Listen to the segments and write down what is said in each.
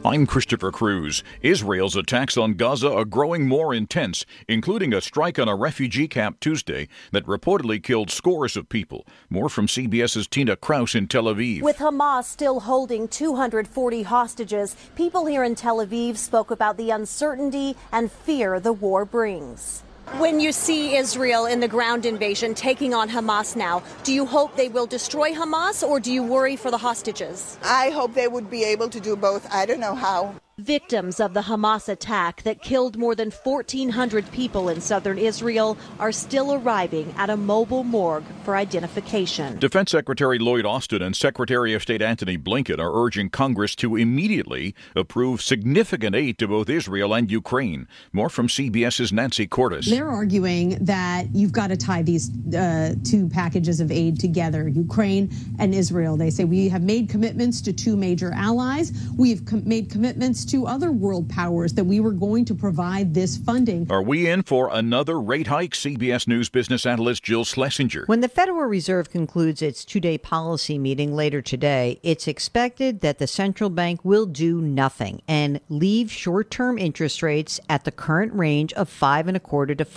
I'm Christopher Cruz. Israel's attacks on Gaza are growing more intense, including a strike on a refugee camp Tuesday that reportedly killed scores of people. More from CBS's Tina Kraus in Tel Aviv. With Hamas still holding 240 hostages, people here in Tel Aviv spoke about the uncertainty and fear the war brings. When you see Israel in the ground invasion taking on Hamas now, do you hope they will destroy Hamas or do you worry for the hostages? I hope they would be able to do both. I don't know how. Victims of the Hamas attack that killed more than 1,400 people in southern Israel are still arriving at a mobile morgue for identification. Defense Secretary Lloyd Austin and Secretary of State Antony Blinken are urging Congress to immediately approve significant aid to both Israel and Ukraine. More from CBS's Nancy Cordes. They're arguing that you've got to tie these two packages of aid together, Ukraine and Israel. They say we have made commitments to two major allies. We've made commitments to other world powers that we were going to provide this funding. Are we in for another rate hike? CBS News business analyst Jill Schlesinger. When the Federal Reserve concludes its two-day policy meeting later today, it's expected that the central bank will do nothing and leave short-term interest rates at the current range of 5.25% to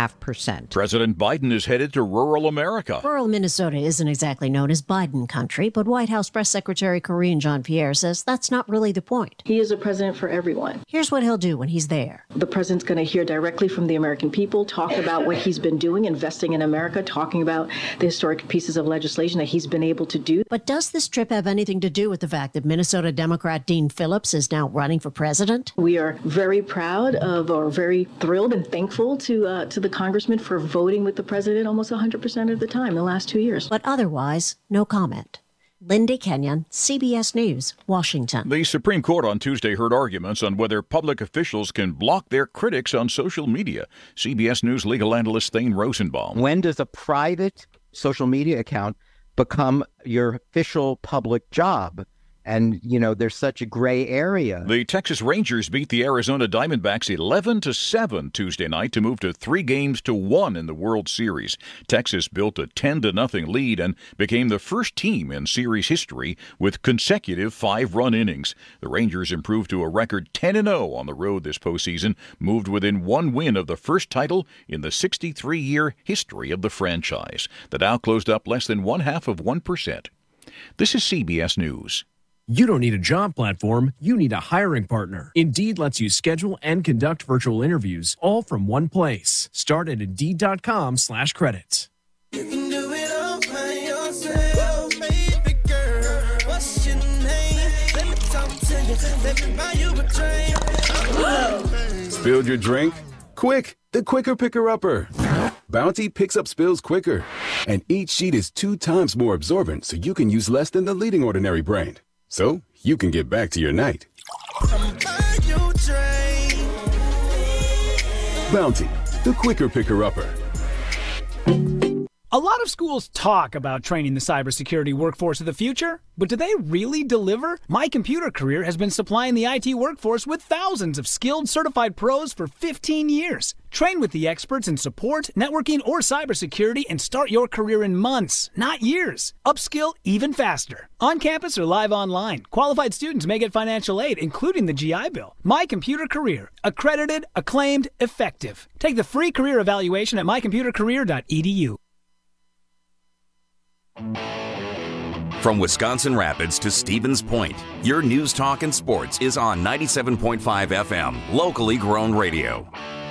5.5%. President Biden is headed to rural America. Rural Minnesota isn't exactly known as Biden country, but White House Press Secretary Karine Jean-Pierre says that's not really the point. He is a president for everyone. Here's what he'll do when he's there. The president's going to hear directly from the American people, talk about what he's been doing, investing in America, talking about the historic pieces of legislation that he's been able to do. But does this trip have anything to do with the fact that Minnesota Democrat Dean Phillips is now running for president? We are very proud of, or very thrilled and thankful to the congressman for voting with the president almost 100% of the time in the last 2 years. But otherwise, no comment. Lindy Kenyon, CBS News, Washington. The Supreme Court on Tuesday heard arguments on whether public officials can block their critics on social media. CBS News legal analyst Thane Rosenbaum. When does a private social media account become your official public job? And, there's such a gray area. The Texas Rangers beat the Arizona Diamondbacks 11-7 Tuesday night to move to 3-1 in the World Series. Texas built a 10-0 lead and became the first team in series history with consecutive 5-run innings. The Rangers improved to a record 10-0 on the road this postseason, moved within one win of the first title in the 63-year history of the franchise. The Dow closed up less than 0.5%. This is CBS News. You don't need a job platform, you need a hiring partner. Indeed lets you schedule and conduct virtual interviews all from one place. Start at Indeed.com/credits. You can do it all by yourself, baby girl. What's your name? Let me talk to you. Let me buy you a drink. Spilled your drink? Quick, the quicker picker-upper. Bounty picks up spills quicker. And each sheet is 2 times more absorbent, so you can use less than the leading ordinary brand. So you can get back to your night. Bounty, the quicker picker-upper. A lot of schools talk about training the cybersecurity workforce of the future, but do they really deliver? My Computer Career has been supplying the IT workforce with thousands of skilled, certified pros for 15 years. Train with the experts in support, networking, or cybersecurity and start your career in months, not years. Upskill even faster. On campus or live online, qualified students may get financial aid, including the GI Bill. My Computer Career. Accredited, acclaimed, effective. Take the free career evaluation at mycomputercareer.edu. From Wisconsin Rapids to Stevens Point, your news, talk, and sports is on 97.5 FM, locally grown radio.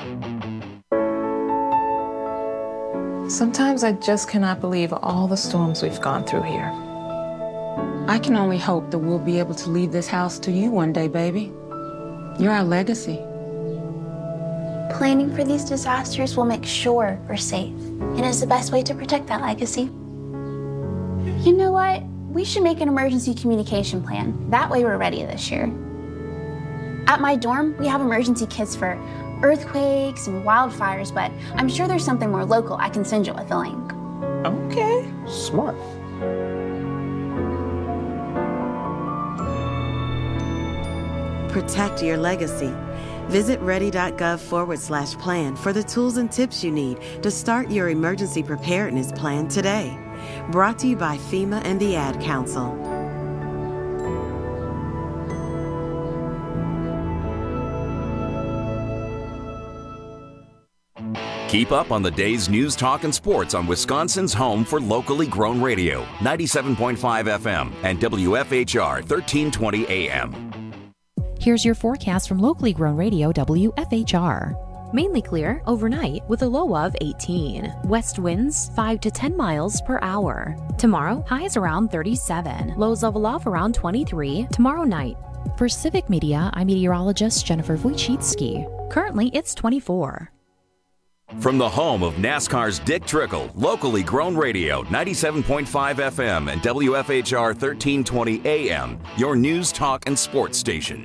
Sometimes I just cannot believe all the storms we've gone through here. I can only hope that we'll be able to leave this house to you one day, baby. You're our legacy. Planning for these disasters will make sure we're safe, and is the best way to protect that legacy. You know what? We should make an emergency communication plan. That way we're ready this year. At my dorm, we have emergency kits for earthquakes and wildfires, but I'm sure there's something more local I can send you with a link. Okay. Smart. Protect your legacy. Visit ready.gov/plan for the tools and tips you need to start your emergency preparedness plan today. Brought to you by FEMA and the Ad Council. Keep up on the day's news, talk, and sports on Wisconsin's home for locally grown radio, 97.5 FM and WFHR 1320 AM. Here's your forecast from locally grown radio WFHR. Mainly clear overnight with a low of 18. West winds 5 to 10 miles per hour. Tomorrow, highs around 37. Lows level off around 23 tomorrow night. For Civic Media, I'm meteorologist Jennifer Wojcicki. Currently, it's 24. From the home of NASCAR's Dick Trickle, locally grown radio, 97.5 FM and WFHR 1320 AM, your news, talk, and sports station.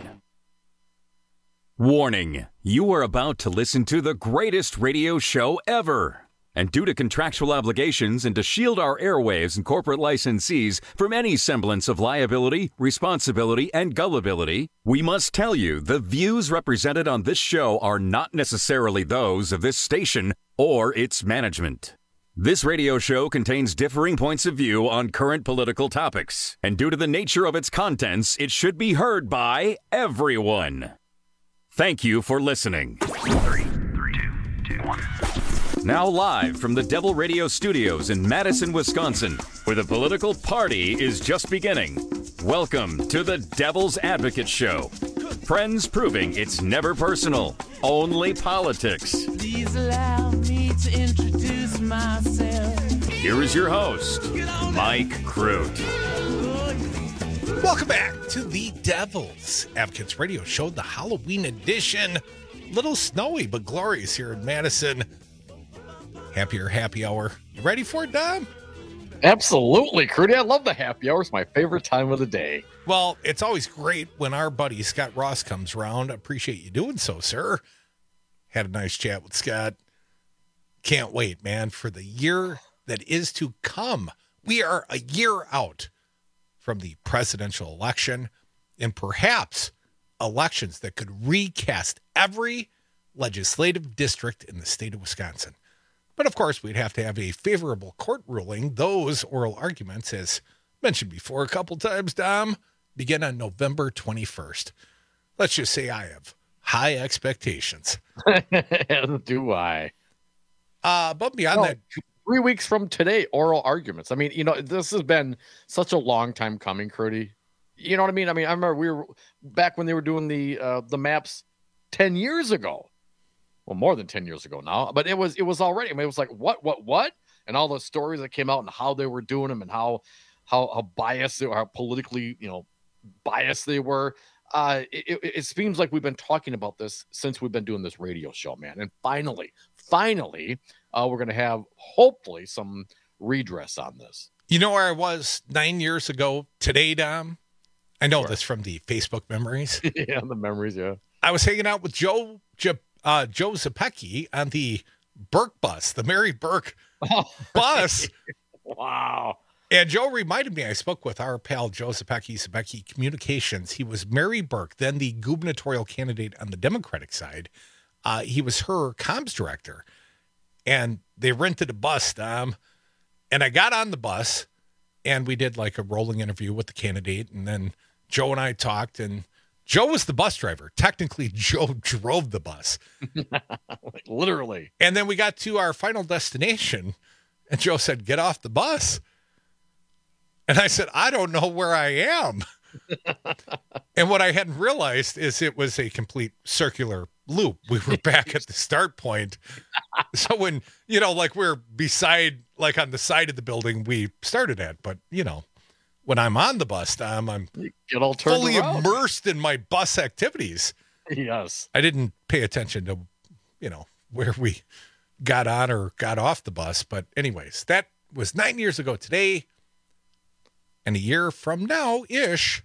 Warning, you are about to listen to the greatest radio show ever. And due to contractual obligations and to shield our airwaves and corporate licensees from any semblance of liability, responsibility, and gullibility, we must tell you the views represented on this show are not necessarily those of this station or its management. This radio show contains differing points of view on current political topics, and due to the nature of its contents, it should be heard by everyone. Thank you for listening. 3, 2, 1. Now live from the Devil Radio Studios in Madison, Wisconsin, where the political party is just beginning. Welcome to the Devil's Advocate Show. Friends proving it's never personal, only politics. Please allow me to introduce myself. Here is your host, Mike Crute. Welcome back to the Devil's Advocates Radio Show, the Halloween edition. Little snowy, but glorious here in Madison. Happier happy hour. You ready for it, Dom? Absolutely, Crudy. I love the happy hour. It's my favorite time of the day. Well, it's always great when our buddy Scott Ross comes around. I appreciate you doing so, sir. Had a nice chat with Scott. Can't wait, man, for the year that is to come. We are a year out from the presidential election and perhaps elections that could recast every legislative district in the state of Wisconsin. But of course, we'd have to have a favorable court ruling. Those oral arguments, as mentioned before a couple times, Dom, begin on November 21st. Let's just say I have high expectations. Do I? But beyond that, 3 weeks from today, oral arguments. I mean, this has been such a long time coming, Crudy. You know what I mean? I remember we were back when they were doing the maps 10 years ago. Well, more than 10 years ago now, but it was already, it was like, what? And all the stories that came out and how they were doing them and how biased they were, how politically, biased they were. It seems like we've been talking about this since we've been doing this radio show, man. And finally, we're going to have hopefully some redress on this. You know where I was 9 years ago today, Dom? I know this from the Facebook memories. Yeah, the memories, yeah. I was hanging out with Joe Zapecki on the Burke bus, the Mary Burke bus. Wow. And Joe reminded me, I spoke with our pal Joe Zapecki Communications. He was Mary Burke, then the gubernatorial candidate on the Democratic side. He was her comms director. And they rented a bus, Dom. And I got on the bus, and we did like a rolling interview with the candidate. And then Joe and I talked, and Joe was the bus driver. Technically, Joe drove the bus. Like, literally. And then we got to our final destination, and Joe said, "Get off the bus." And I said, "I don't know where I am." And what I hadn't realized is it was a complete circular loop. We were back at the start point. So when, we're beside, like on the side of the building we started at, but, when I'm on the bus, I'm get all turned fully around. Immersed in my bus activities. Yes. I didn't pay attention to, where we got on or got off the bus. But anyways, that was 9 years ago today. And a year from now-ish,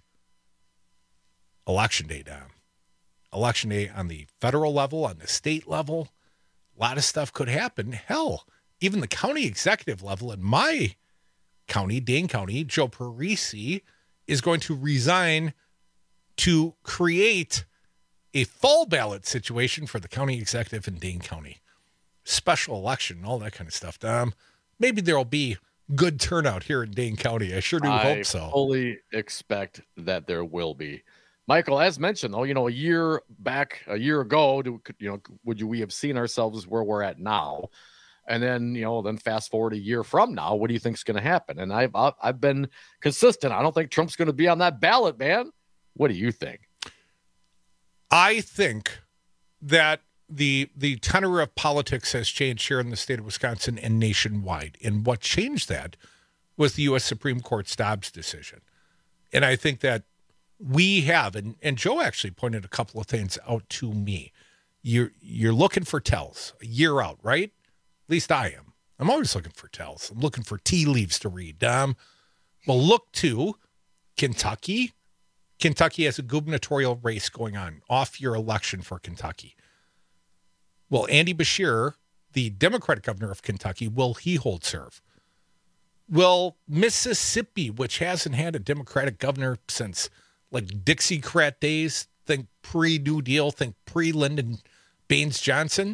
Election Day, Dom. Election Day on the federal level, on the state level. A lot of stuff could happen. Hell, even the county executive level in my county, Dane County, Joe Parisi is going to resign to create a full ballot situation for the county executive in Dane County. Special election, all that kind of stuff, Dom. Maybe there'll be good turnout here in Dane County. I sure do hope so. I fully expect that there will be. Michael, as mentioned, though, a year ago, would we have seen ourselves where we're at now? And then, then fast forward a year from now, what do you think is going to happen? And I've been consistent. I don't think Trump's going to be on that ballot, man. What do you think? I think that the tenor of politics has changed here in the state of Wisconsin and nationwide. And what changed that was the U.S. Supreme Court's Dobbs decision. And I think that we have, and Joe actually pointed a couple of things out to me. You're looking for tells a year out, right? At least I am. I'm always looking for tells. I'm looking for tea leaves to read. Well, look to Kentucky. Kentucky has a gubernatorial race going on, off-year election for Kentucky. Will Andy Beshear, the Democratic governor of Kentucky, will he hold serve? Will Mississippi, which hasn't had a Democratic governor since like Dixiecrat days, think pre-New Deal, think pre-Lyndon Baines Johnson,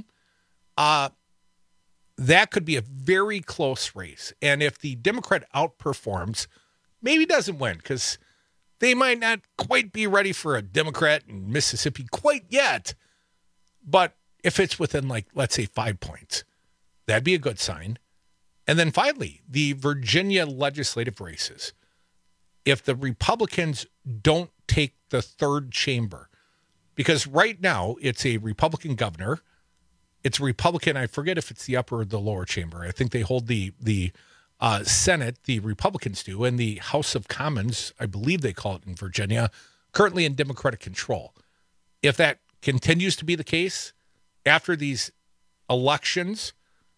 that could be a very close race. And if the Democrat outperforms, maybe doesn't win because they might not quite be ready for a Democrat in Mississippi quite yet. But if it's within, like, let's say 5 points, that'd be a good sign. And then finally, the Virginia legislative races. If the Republicans don't take the third chamber, because right now it's a Republican governor, it's a Republican, I forget if it's the upper or the lower chamber. I think they hold the Senate, the Republicans do, and the House of Commons, I believe they call it in Virginia, currently in Democratic control. If that continues to be the case after these elections,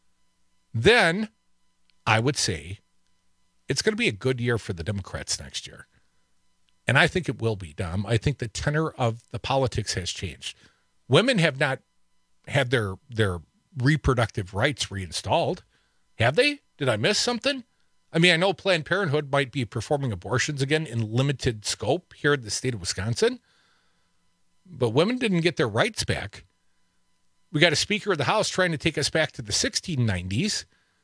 then I would say it's going to be a good year for the Democrats next year. And I think it will be, Dom. I think the tenor of the politics has changed. Women have not had their reproductive rights reinstalled. Have they? Did I miss something? I mean, I know Planned Parenthood might be performing abortions again in limited scope here in the state of Wisconsin, but women didn't get their rights back. We got a Speaker of the House trying to take us back to the 1690s.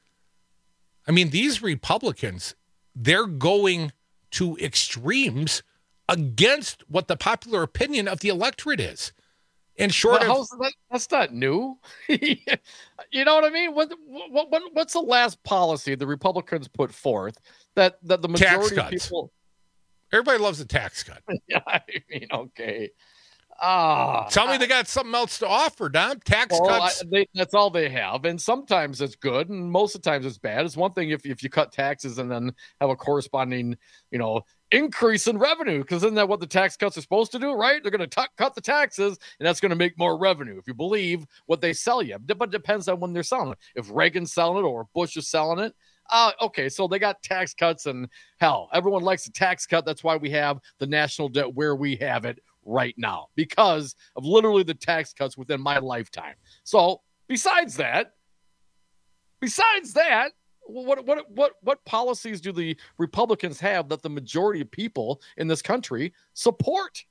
I mean, these Republicans, they're going to extremes against what the popular opinion of the electorate is. And that's not new. You know what I mean? What's the last policy the Republicans put forth that the majority of people? Everybody loves a tax cut. Yeah, I mean, okay. Tell me they got something else to offer, Don. Tax cuts. That's all they have. And sometimes it's good, and most of the times it's bad. It's one thing if you cut taxes and then have a corresponding, increase in revenue, because isn't that what the tax cuts are supposed to do, right? They're going to cut the taxes, and that's going to make more revenue if you believe what they sell you. But it depends on when they're selling it. If Reagan's selling it or Bush is selling it, okay, so they got tax cuts, and hell, everyone likes a tax cut. That's why we have the national debt where we have it right now, because of literally the tax cuts within my lifetime. So besides that, what policies do the Republicans have that the majority of people in this country support?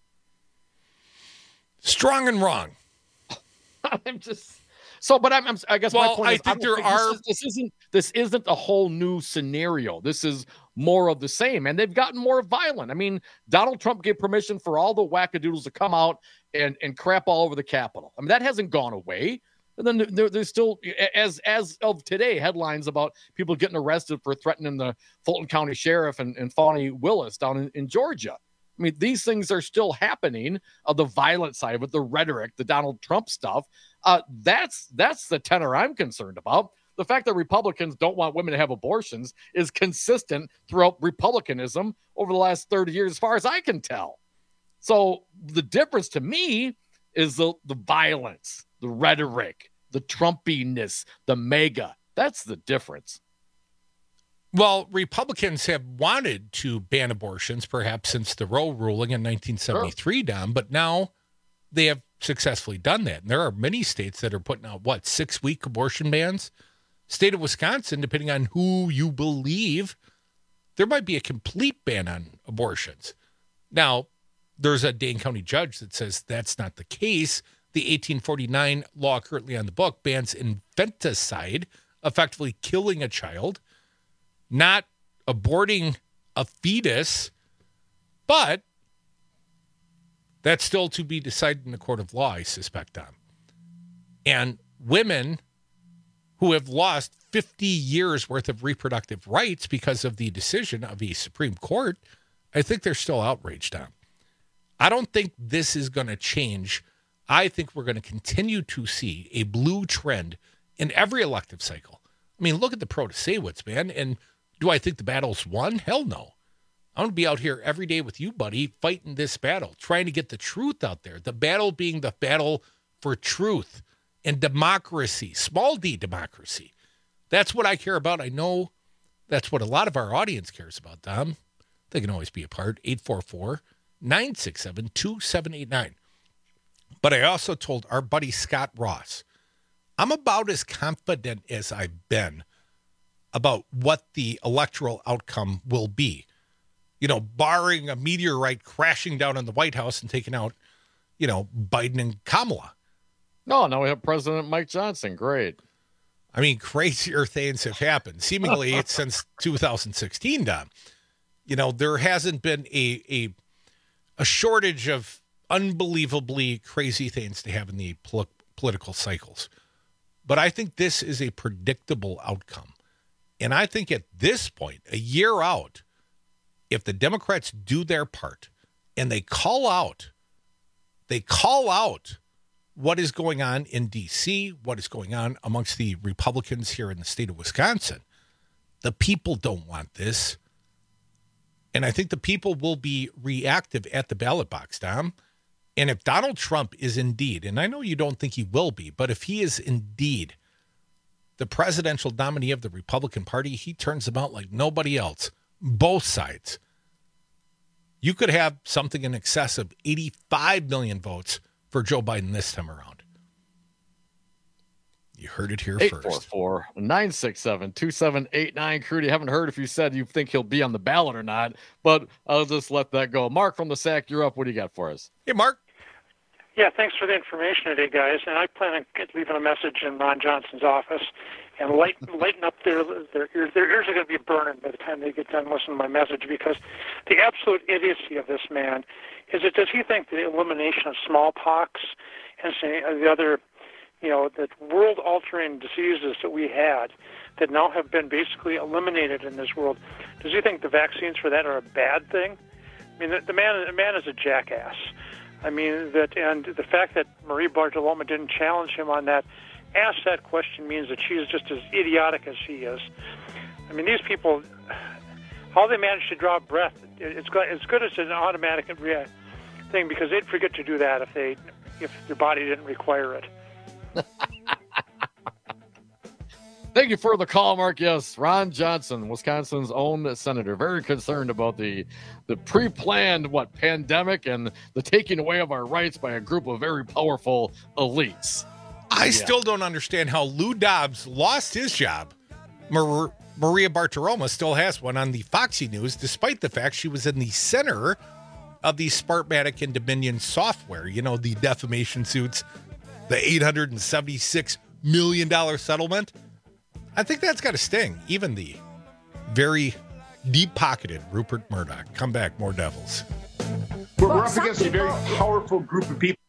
Strong and wrong. I'm just so, but I guess my point is, I think this isn't a whole new scenario. This is more of the same, and they've gotten more violent. I mean, Donald Trump gave permission for all the wackadoodles to come out and crap all over the Capitol. I mean, that hasn't gone away. And then there's still, as of today, headlines about people getting arrested for threatening the Fulton County Sheriff and Fani Willis down in Georgia. I mean, these things are still happening. The violent side of it, the rhetoric, the Donald Trump stuff. That's the tenor I'm concerned about. The fact that Republicans don't want women to have abortions is consistent throughout Republicanism over the last 30 years, as far as I can tell. So the difference to me is the violence, the rhetoric, the Trumpiness, the mega. That's the difference. Well, Republicans have wanted to ban abortions, perhaps since the Roe ruling in 1973, sure. Don, but now they have successfully done that. And there are many states that are putting out, 6-week abortion bans? State of Wisconsin, depending on who you believe, there might be a complete ban on abortions. Now, there's a Dane County judge that says that's not the case. The 1849 law currently on the book bans infanticide, effectively killing a child, not aborting a fetus, but That's still to be decided in the court of law, I suspect, Tom. And women who have lost 50 years worth of reproductive rights because of the decision of a Supreme Court, I think they're still outraged, Tom. I don't think this is going to change. I think we're going to continue to see a blue trend in every elective cycle. I mean, look at the Protasewicz, man. And do I think the battle's won? Hell no. I'm going to be out here every day with you, buddy, fighting this battle, trying to get the truth out there. The battle being the battle for truth and democracy, small d democracy. That's what I care about. I know that's what a lot of our audience cares about, Tom. They can always be a part. 844-967-2789. But I also told our buddy Scott Ross, I'm about as confident as I've been about what the electoral outcome will be. You know, barring a meteorite crashing down on the White House and taking out, you know, Biden and Kamala. No, now we have President Mike Johnson. Great. I mean, crazier things have happened, seemingly since 2016, Dom. You know, there hasn't been a shortage of unbelievably crazy things to have in the political cycles. But I think this is a predictable outcome. And I think at this point, a year out, if the Democrats do their part and they call out what is going on in D.C., what is going on amongst the Republicans here in the state of Wisconsin, the people don't want this. And I think the people will be reactive at the ballot box, Tom. And if Donald Trump is indeed, and I know you don't think he will be, but if he is indeed the presidential nominee of the Republican Party, he turns them out like nobody else. Both sides. You could have something in excess of 85 million votes for Joe Biden this time around. You heard it here first. 844-967-2789. Crudy, haven't heard if you said you think he'll be on the ballot or not, but I'll just let that go. Mark from the SAC, you're up. What do you got for us? Hey, Mark. Yeah, thanks for the information today, guys. And I plan on leaving a message in Ron Johnson's office and lighten up their ears. Their ears are going to be burning by the time they get done listening to my message, because the absolute idiocy of this man is that does he think the elimination of smallpox and the other, you know, the world-altering diseases that we had that now have been basically eliminated in this world, does he think the vaccines for that are a bad thing? I mean, the man is a jackass. I mean, and the fact that Marie Bartiromo didn't challenge him on that, ask that question means that she's just as idiotic as he is. I mean, these people, how they manage to draw breath, it's good as an automatic thing, because they'd forget to do that if their body didn't require it. Thank you for the call, Mark. Yes, Ron Johnson, Wisconsin's own senator, very concerned about the pre-planned pandemic and the taking away of our rights by a group of very powerful elites. I still don't understand how Lou Dobbs lost his job. Maria Bartiromo still has one on the Foxy News, despite the fact she was in the center of the Smartmatic and Dominion software. You know, the defamation suits, the $876 million settlement. I think that's got to sting. Even the very deep-pocketed Rupert Murdoch. Come back, more devils. We're up against a very powerful group of people.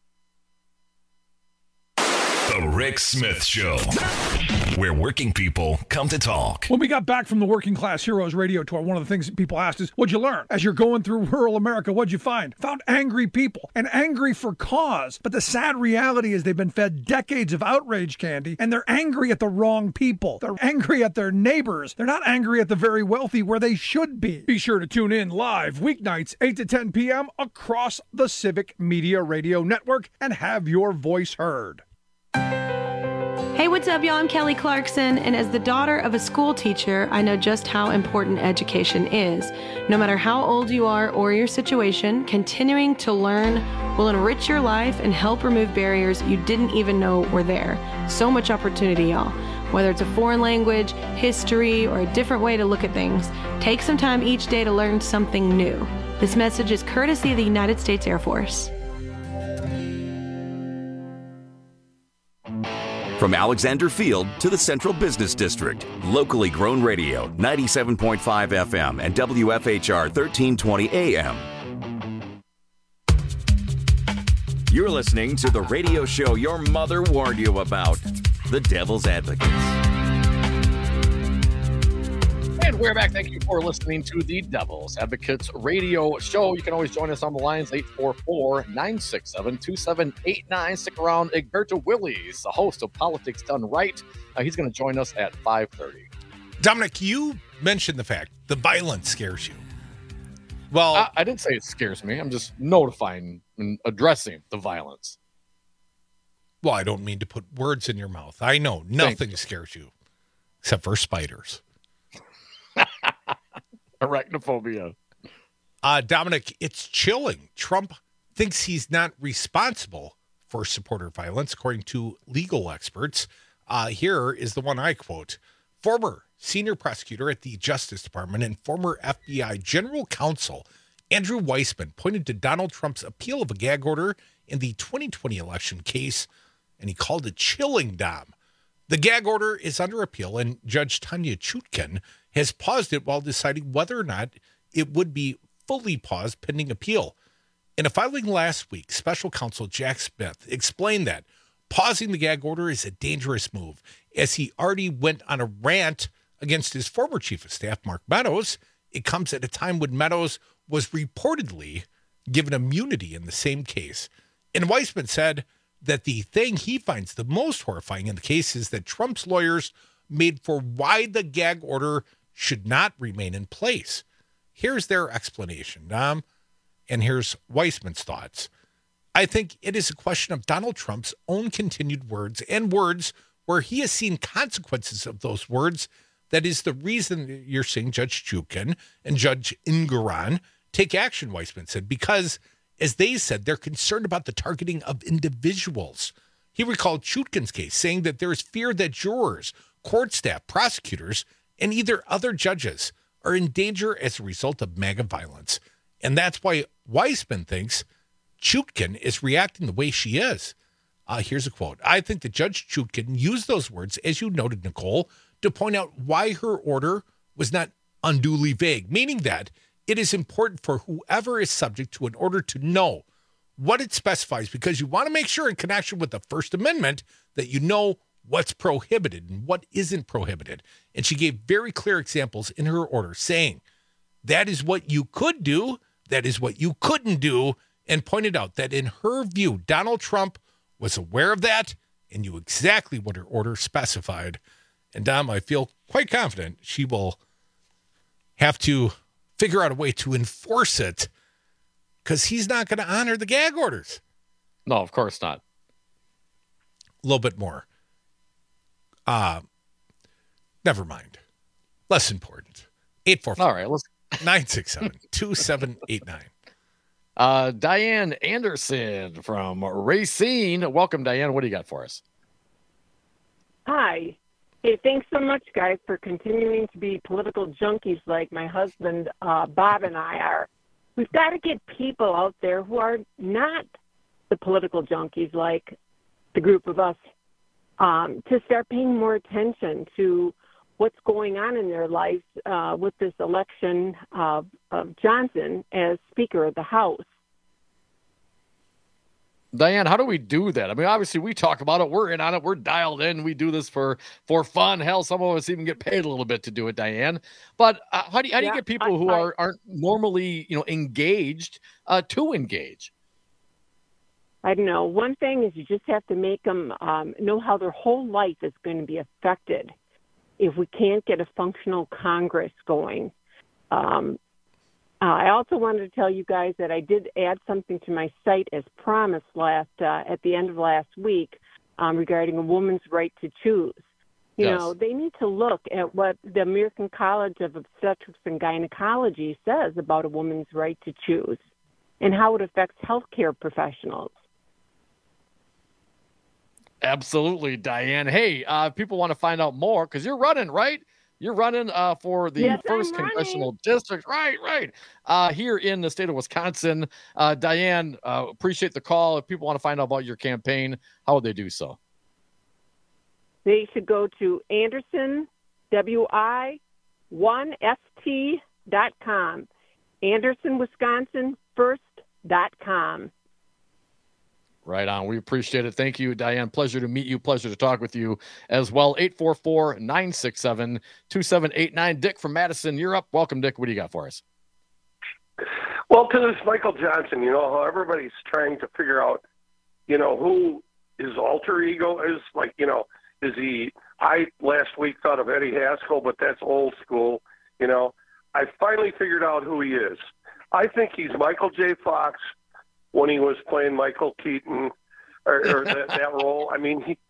The Rick Smith Show, where working people come to talk. When we got back from the Working Class Heroes radio tour, one of the things that people asked is, what'd you learn? As you're going through rural America, what'd you find? Found angry people, and angry for cause. But the sad reality is they've been fed decades of outrage candy, and they're angry at the wrong people. They're angry at their neighbors. They're not angry at the very wealthy where they should be. Be sure to tune in live weeknights, 8 to 10 p.m. across the Civic Media Radio Network and have your voice heard. Hey, what's up, y'all? I'm Kelly Clarkson, and as the daughter of a school teacher, I know just how important education is. No matter how old you are or your situation, continuing to learn will enrich your life and help remove barriers you didn't even know were there. So much opportunity, y'all. Whether it's a foreign language, history, or a different way to look at things, take some time each day to learn something new. This message is courtesy of the United States Air Force. From Alexander Field to the Central Business District, locally grown radio, 97.5 FM and WFHR 1320 AM. You're listening to the radio show your mother warned you about, The Devil's Advocates. And we're back. Thank you for listening to the Devil's Advocates radio show. You can always join us on the lines, 844-967-2789. Stick around. Egberto Willies, the host of Politics Done Right. He's going to join us at 5:30. Dominic, you mentioned the fact the violence scares you. Well, I didn't say it scares me. I'm just notifying and addressing the violence. Well, I don't mean to put words in your mouth. I know nothing scares you except for spiders. Arachnophobia. Dominic, it's chilling. Trump thinks he's not responsible for supporter violence, according to legal experts. Here is the one I quote. Former senior prosecutor at the Justice Department and former FBI General Counsel Andrew Weissman pointed to Donald Trump's appeal of a gag order in the 2020 election case, and he called it chilling, Dom. The gag order is under appeal, and Judge Tanya Chutkan has paused it while deciding whether or not it would be fully paused pending appeal. In a filing last week, special counsel Jack Smith explained that pausing the gag order is a dangerous move, as he already went on a rant against his former chief of staff, Mark Meadows. It comes at a time when Meadows was reportedly given immunity in the same case. And Weissman said that the thing he finds the most horrifying in the case is that Trump's lawyers made for why the gag order should not remain in place. Here's their explanation, Dom, and here's Weissman's thoughts. I think it is a question of Donald Trump's own continued words and words where he has seen consequences of those words. That is the reason you're seeing Judge Chutkan and Judge Engoron take action, Weissman said, because, as they said, they're concerned about the targeting of individuals. He recalled Chutkan's case, saying that there is fear that jurors, court staff, prosecutors, and either other judges are in danger as a result of MAGA violence. And that's why Weissman thinks Chutkan is reacting the way she is. Here's a quote. I think that Judge Chutkan used those words, as you noted, Nicole, to point out why her order was not unduly vague, meaning that it is important for whoever is subject to an order to know what it specifies, because you want to make sure in connection with the First Amendment that you know what's prohibited and what isn't prohibited. And she gave very clear examples in her order saying that is what you could do, that is what you couldn't do, and pointed out that in her view, Donald Trump was aware of that and knew exactly what her order specified. And Dom, I feel quite confident she will have to figure out a way to enforce it because he's not going to honor the gag orders. No, of course not. A little bit more. Never mind. Less important. 844. All right, let's 967-2789. Diane Anderson from Racine. Welcome, Diane. What do you got for us? Hi. Hey, thanks so much, guys, for continuing to be political junkies like my husband, Bob, and I are. We've got to get people out there who are not the political junkies like the group of us to start paying more attention to what's going on in their lives with this election of Johnson as Speaker of the House. Diane, how do we do that? I mean, obviously, we talk about it. We're in on it. We're dialed in. We do this for fun. Hell, some of us even get paid a little bit to do it, Diane. But how do you get people who aren't normally, engaged to engage? I don't know. One thing is you just have to make them know how their whole life is going to be affected if we can't get a functional Congress going. I also wanted to tell you guys that I did add something to my site as promised at the end of last week regarding a woman's right to choose. You know, they need to look at what the American College of Obstetrics and Gynecology says about a woman's right to choose and how it affects healthcare professionals. Absolutely, Diane. Hey, if people want to find out more, because you're running, right? You're running for the first congressional district. Right. Here in the state of Wisconsin. Diane, appreciate the call. If people want to find out about your campaign, how would they do so? They should go to AndersonWI1ST.com. AndersonWisconsinFirst.com. Right on. We appreciate it. Thank you, Diane. Pleasure to meet you. Pleasure to talk with you as well. 844-967-2789. Dick from Madison, you're up. Welcome, Dick. What do you got for us? Well, to this Michael Johnson, how everybody's trying to figure out, who his alter ego is. Like, is he, I last week thought of Eddie Haskell, but that's old school. I finally figured out who he is. I think he's Michael J. Fox when he was playing Michael Keaton or that role. I mean, he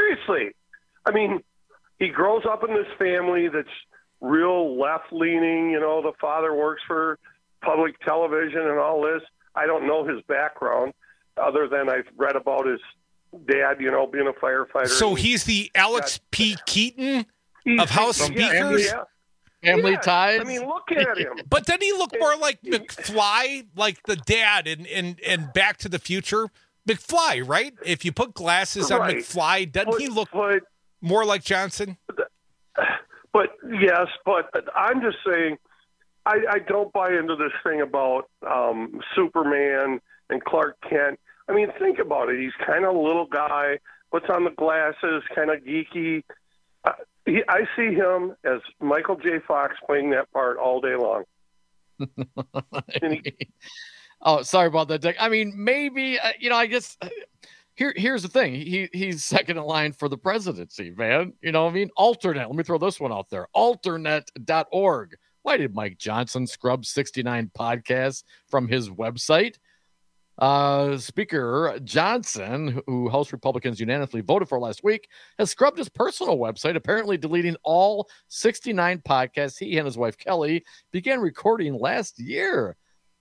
grows up in this family that's real left-leaning. The father works for public television and all this. I don't know his background other than I've read about his dad, being a firefighter. So he's the Alex P. Keaton of House Speakers? Family Ties. I mean, look at him. But doesn't he look more like McFly, like the dad in Back to the Future? McFly, right? If you put glasses on McFly, doesn't he look more like Johnson? But yes, but I'm just saying, I don't buy into this thing about Superman and Clark Kent. I mean, think about it. He's kind of a little guy, puts on the glasses, kind of geeky. I see him as Michael J. Fox playing that part all day long. Oh, sorry about that, Dick. I mean, maybe, I guess here's the thing. He's second in line for the presidency, man. You know what I mean? Alternate. Let me throw this one out there. Alternate.org. Why did Mike Johnson scrub 69 podcasts from his website? Speaker Johnson, who House Republicans unanimously voted for last week, has scrubbed his personal website, apparently deleting all 69 podcasts he and his wife Kelly began recording last year.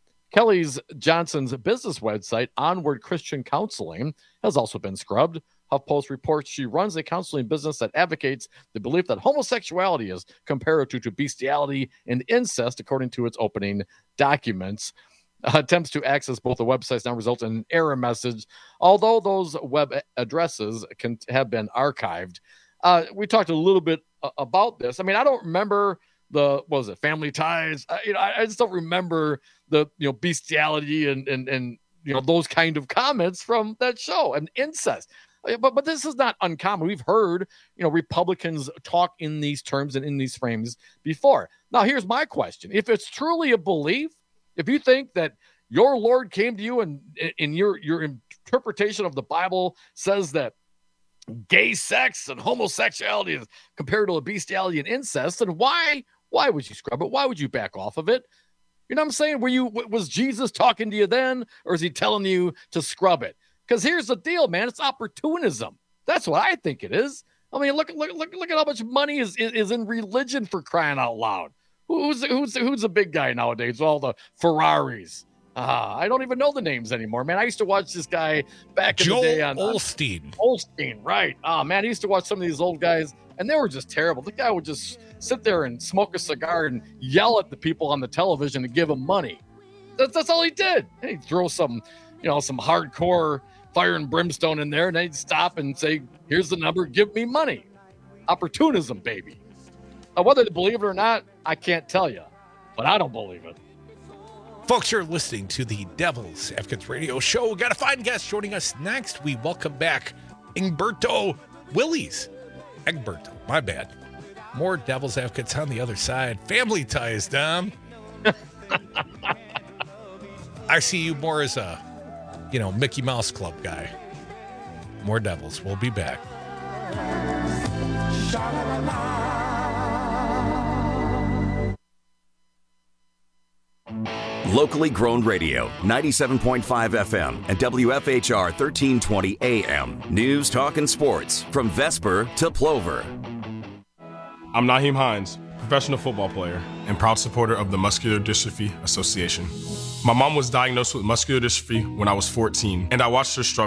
Johnson's business website, Onward Christian Counseling, has also been scrubbed. HuffPost reports she runs a counseling business that advocates the belief that homosexuality is comparative to bestiality and incest, according to its opening documents. Attempts to access both the websites now result in an error message, although those web addresses have been archived. We talked a little bit about this. I mean, I don't remember Family Ties. I just don't remember the bestiality and those kind of comments from that show and incest. But this is not uncommon. We've heard Republicans talk in these terms and in these frames before. Now, here's my question: if it's truly a belief, if you think that your Lord came to you and in your interpretation of the Bible says that gay sex and homosexuality is compared to a bestiality and incest, then why would you scrub it? Why would you back off of it? You know what I'm saying? Was Jesus talking to you then, or is he telling you to scrub it? Because here's the deal, man. It's opportunism. That's what I think it is. I mean, look at how much money is in religion, for crying out loud. Who's the big guy nowadays? All the Ferraris. I don't even know the names anymore, man. I used to watch this guy back in the day on Osteen. Osteen, right? Man, I used to watch some of these old guys, and they were just terrible. The guy would just sit there and smoke a cigar and yell at the people on the television to give them money. That's all he did. And he'd throw some hardcore fire and brimstone in there, and they'd stop and say, "Here's the number. Give me money." Opportunism, baby. Now, whether to believe it or not, I can't tell you, but I don't believe it. Folks, you're listening to the Devil's Advocates Radio Show. We got a fine guest joining us next. We welcome back Egberto Willies. Egberto, my bad. More Devil's Advocates on the other side. Family Ties, Dom. I see you more as a, Mickey Mouse Club guy. More Devils. We'll be back. Locally grown radio, 97.5 FM and WFHR 1320 AM. News, talk, and sports from Vesper to Plover. I'm Naheem Hines, professional football player and proud supporter of the Muscular Dystrophy Association. My mom was diagnosed with muscular dystrophy when I was 14, and I watched her struggle.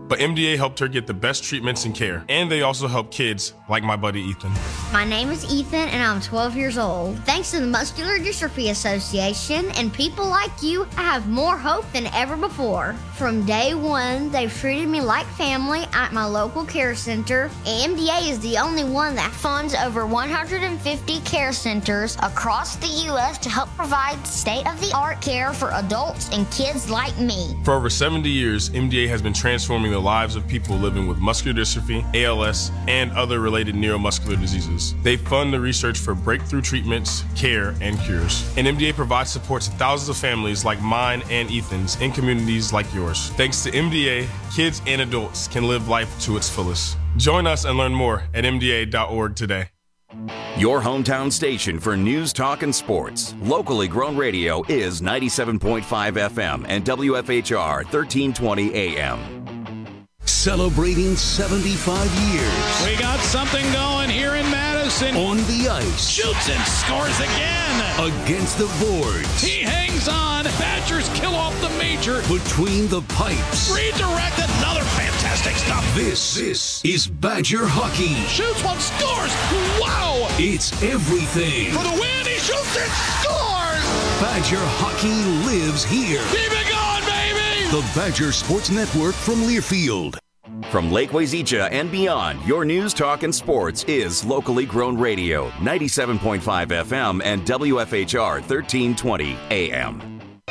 But MDA helped her get the best treatments and care. And they also help kids like my buddy Ethan. My name is Ethan, and I'm 12 years old. Thanks to the Muscular Dystrophy Association and people like you, I have more hope than ever before. From day one, they've treated me like family at my local care center. MDA is the only one that funds over 150 care centers across the U.S. to help provide state-of-the-art care for adults and kids like me. For over 70 years, MDA has been transforming the lives of people living with muscular dystrophy, ALS, and other related neuromuscular diseases. They fund the research for breakthrough treatments, care, and cures. And MDA provides support to thousands of families like mine and Ethan's in communities like yours. Thanks to MDA, kids and adults can live life to its fullest. Join us and learn more at MDA.org today. Your hometown station for news, talk, and sports. Locally grown radio is 97.5 FM and WFHR 1320 AM. Celebrating 75 years. We got something going here in Madison. On the ice. Shoots and scores again. Against the boards. He hangs on. Badgers kill off the major. Between the pipes. Redirect, another fantastic stop. This is Badger hockey. Shoots one, scores. Wow. It's everything. For the win, he shoots and scores. Badger hockey lives here. Keep it going, baby. The Badger Sports Network from Learfield. From Lake Wazeecha and beyond, your news, talk, and sports is locally grown radio, 97.5 FM and WFHR 1320 AM.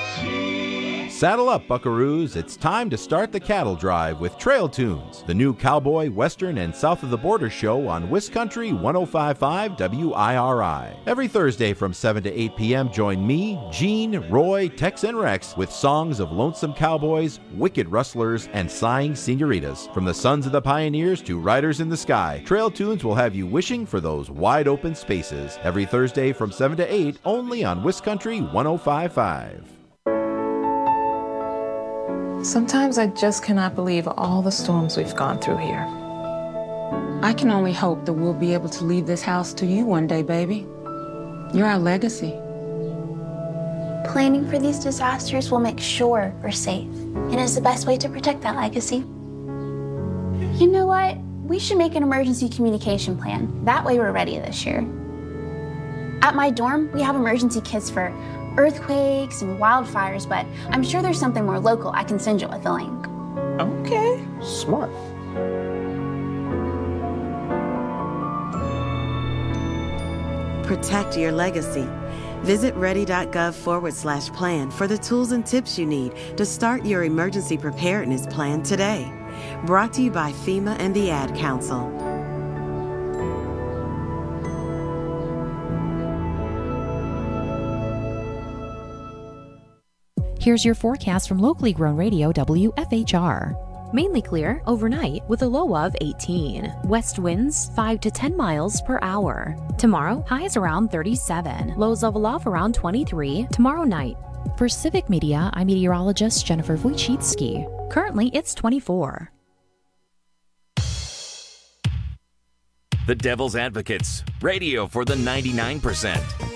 Saddle up, buckaroos. It's time to start the cattle drive with Trail Tunes, the new cowboy, western, and south of the border show on Wiscountry 105.5 WIRI. Every Thursday from 7 to 8 p.m., join me, Gene, Roy, Tex, and Rex with songs of lonesome cowboys, wicked rustlers, and sighing senoritas. From the sons of the pioneers to riders in the sky, Trail Tunes will have you wishing for those wide open spaces. Every Thursday from 7 to 8, only on Wiscountry 105.5. Sometimes I just cannot believe all the storms we've gone through here. I can only hope that we'll be able to leave this house to you one day, baby. You're our legacy. Planning for these disasters will make sure we're safe, and is the best way to protect that legacy. You know what? We should make an emergency communication plan. That way we're ready this year. At my dorm, we have emergency kits for earthquakes and wildfires, but I'm sure there's something more local I can send you with a link. Okay. Smart. Protect your legacy. Visit ready.gov/plan for the tools and tips you need to start your emergency preparedness plan today. Brought to you by FEMA and the Ad Council. Here's your forecast from locally grown radio WFHR. Mainly clear overnight with a low of 18. West winds 5 to 10 miles per hour. Tomorrow, highs around 37. Lows level off around 23 tomorrow night. For Civic Media, I'm meteorologist Jennifer Wojcicki. Currently, it's 24. The Devil's Advocates, radio for the 99%.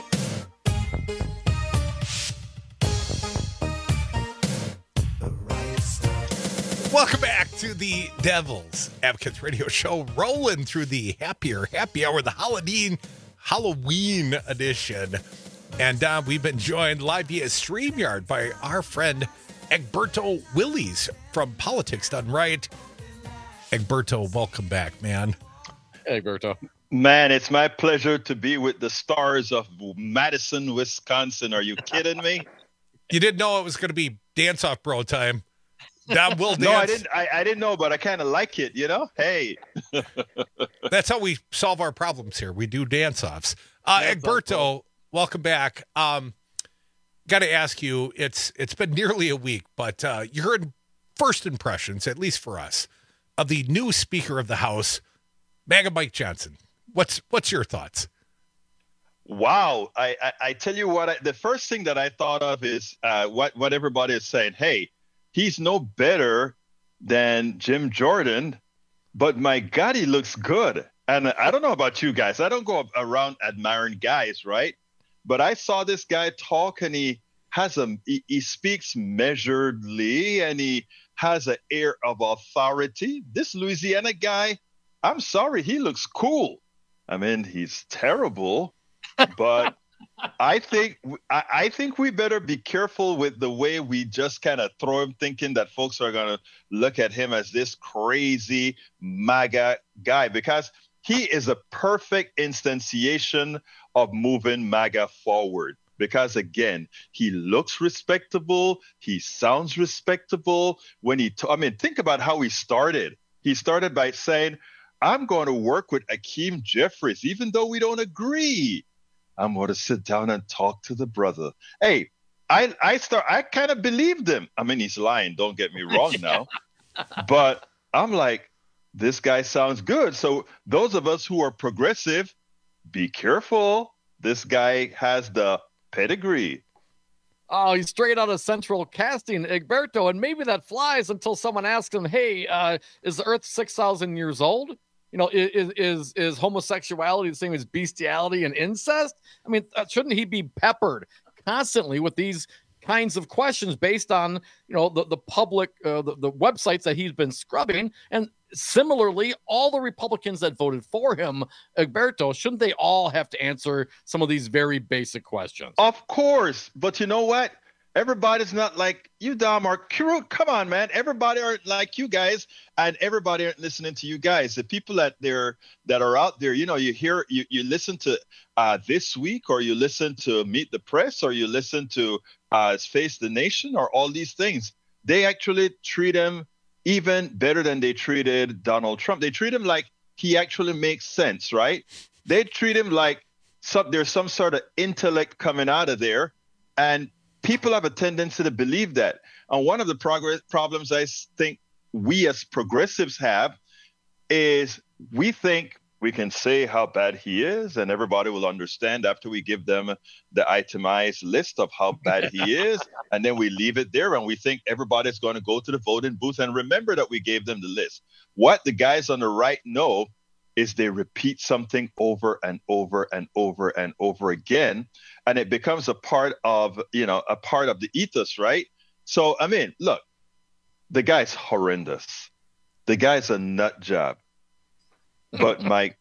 Welcome back to the Devil's Advocates radio show, rolling through the happy hour, the Halloween edition. And we've been joined live via StreamYard by our friend Egberto Willies from Politics Done Right. Egberto, welcome back, man. Hey, Egberto. Man, it's my pleasure to be with the stars of Madison, Wisconsin. Are you kidding me? You didn't know it was going to be dance-off bro time. That will dance. No, I didn't know, but I kind of like it, you know? Hey. That's how we solve our problems here. We do dance-offs. Egberto, welcome back. Got to ask you, it's been nearly a week, but your first impressions, at least for us, of the new Speaker of the House, MAGA Mike Johnson. What's your thoughts? Wow. I tell you what, the first thing that I thought of is what everybody is saying. Hey, he's no better than Jim Jordan, but my God, he looks good. And I don't know about you guys. I don't go around admiring guys, right? But I saw this guy talk, and he he speaks measuredly, and he has an air of authority. This Louisiana guy, I'm sorry, he looks cool. I mean, he's terrible, but I think we better be careful with the way we just kind of throw him, thinking that folks are going to look at him as this crazy MAGA guy, because he is a perfect instantiation of moving MAGA forward. Because again, he looks respectable. He sounds respectable. Think about how he started. He started by saying, I'm going to work with Hakeem Jeffries, even though we don't agree. I'm going to sit down and talk to the brother. Hey, I kind of believed him. I mean, he's lying. Don't get me wrong now. But I'm like, this guy sounds good. So those of us who are progressive, be careful. This guy has the pedigree. Oh, he's straight out of Central Casting, Egberto, and maybe that flies until someone asks him, hey, is the Earth 6,000 years old? You know, is homosexuality the same as bestiality and incest? I mean, shouldn't he be peppered constantly with these kinds of questions based on, you know, the public, the websites that he's been scrubbing? And similarly, all the Republicans that voted for him, Egberto, shouldn't they all have to answer some of these very basic questions? Of course. But you know what? Everybody's not like you, Dom, or Kirut. Come on, man. Everybody aren't like you guys, and everybody aren't listening to you guys. The people that are out there, you know, you listen to This Week, or you listen to Meet the Press, or you listen to Face the Nation, or all these things. They actually treat him even better than they treated Donald Trump. They treat him like he actually makes sense, right? They treat him like there's some sort of intellect coming out of there, and people have a tendency to believe that. And one of the problems I think we as progressives have is we think we can say how bad he is, and everybody will understand after we give them the itemized list of how bad he is, and then we leave it there, and we think everybody's going to go to the voting booth and remember that we gave them the list. What the guys on the right know is they repeat something over and over and over and over again, and it becomes a part of the ethos, right? So, I mean, look, the guy's horrendous. The guy's a nut job. But Mike,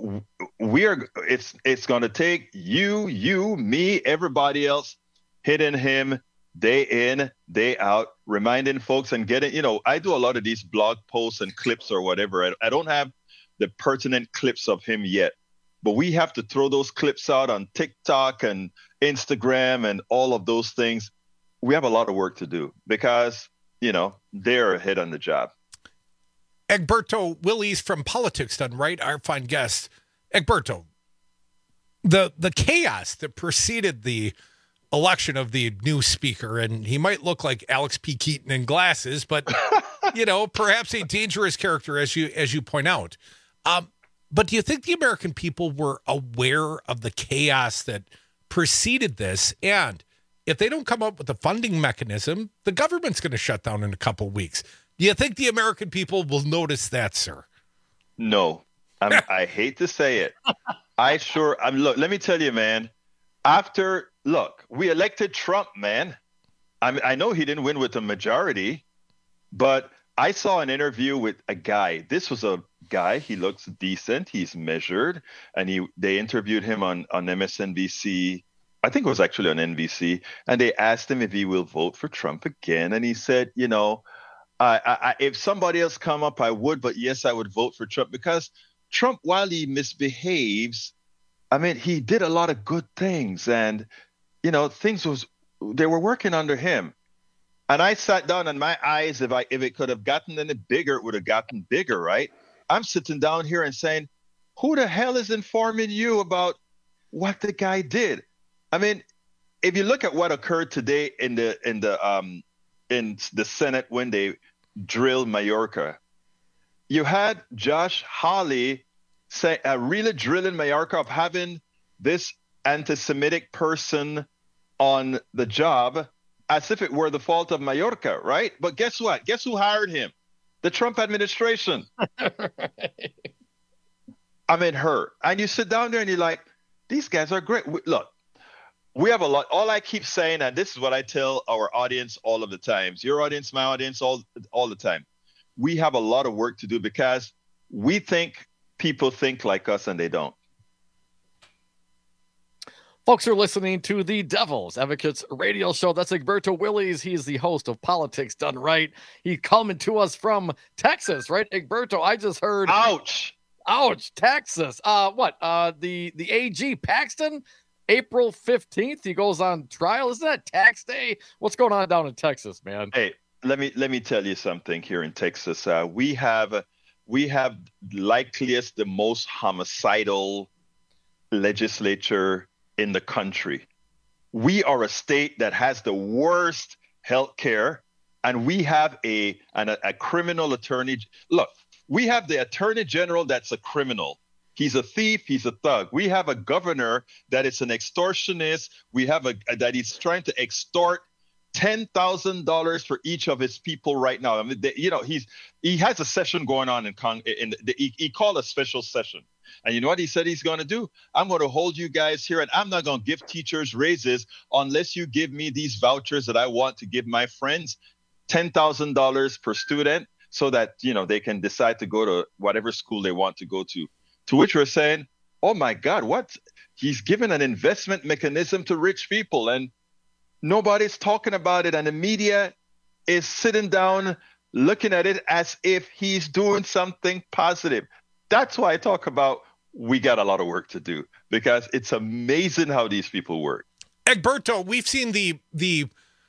it's going to take you, me, everybody else hitting him day in, day out, reminding folks and getting, you know, I do a lot of these blog posts and clips or whatever. I don't have the pertinent clips of him yet, but we have to throw those clips out on TikTok and Instagram and all of those things. We have a lot of work to do because, you know, they're ahead on the job. Egberto Willies from Politics Done Right, our fine guest. Egberto, the chaos that preceded the election of the new speaker, and he might look like Alex P. Keaton in glasses, but, you know, perhaps a dangerous character, as you point out. But do you think the American people were aware of the chaos that preceded this? And if they don't come up with a funding mechanism, the government's going to shut down in a couple of weeks. Do you think the American people will notice that, sir? No. I hate to say it. Look, let me tell you, man. We elected Trump, man. I know he didn't win with a majority, but I saw an interview with a guy. This was a guy. He looks decent. He's measured. And they interviewed him on MSNBC. I think it was actually on NBC. And they asked him if he will vote for Trump again. And he said, you know, if somebody else come up, I would. But yes, I would vote for Trump because Trump, while he misbehaves, I mean, he did a lot of good things. And, you know, they were working under him. And I sat down and my eyes, if it could have gotten any bigger, it would have gotten bigger, right? I'm sitting down here and saying, who the hell is informing you about what the guy did? I mean, if you look at what occurred today in the Senate when they drilled Mayorkas, you had Josh Hawley really drilling Mayorkas of having this anti-Semitic person on the job as if it were the fault of Mayorkas, right? But guess what? Guess who hired him? The Trump administration. I mean, her. And you sit down there and you're like, these guys are great. Look, we have a lot. All I keep saying, and this is what I tell our audience all of the times, your audience, my audience, all the time. We have a lot of work to do because we think people think like us and they don't. Folks are listening to the Devil's Advocates radio show. That's Egberto Willies. He's the host of Politics Done Right. He's coming to us from Texas, right? Egberto, I just heard. Ouch, Texas. The AG Paxton, April 15th, he goes on trial. Isn't that tax day? What's going on down in Texas, man? Hey, let me tell you something here in Texas. We have likeliest the most homicidal legislature in the country. We are a state that has the worst health care, and we have a criminal attorney. Look, we have the attorney general that's a criminal. He's a thief. He's a thug. We have a governor that is an extortionist. We have that he's trying to extort $10,000 for each of his people right now. I mean, he has a session going on he called a special session. And you know what he said he's going to do? I'm going to hold you guys here, and I'm not going to give teachers raises unless you give me these vouchers that I want to give my friends, $10,000 per student, so that, they can decide to go to whatever school they want to go to. To which we're saying, oh my God, what? He's given an investment mechanism to rich people, and nobody's talking about it. And the media is sitting down looking at it as if he's doing something positive. That's why I talk about we got a lot of work to do, because it's amazing how these people work. Egberto, we've seen the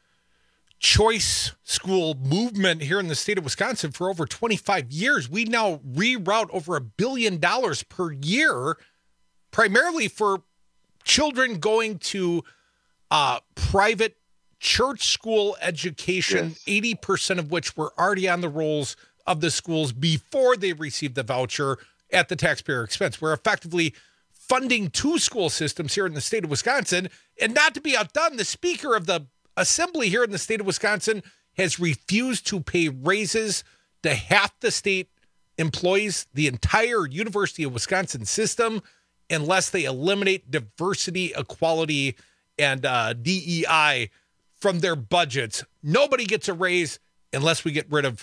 choice school movement here in the state of Wisconsin for over 25 years. We now reroute over $1 billion per year, primarily for children going to private church school education, yes. 80% of which were already on the rolls of the schools before they received the voucher at the taxpayer expense. We're effectively funding two school systems here in the state of Wisconsin. And not to be outdone, the Speaker of the Assembly here in the state of Wisconsin has refused to pay raises to half the state employees, the entire University of Wisconsin system, unless they eliminate diversity, equality, and DEI from their budgets. Nobody gets a raise unless we get rid of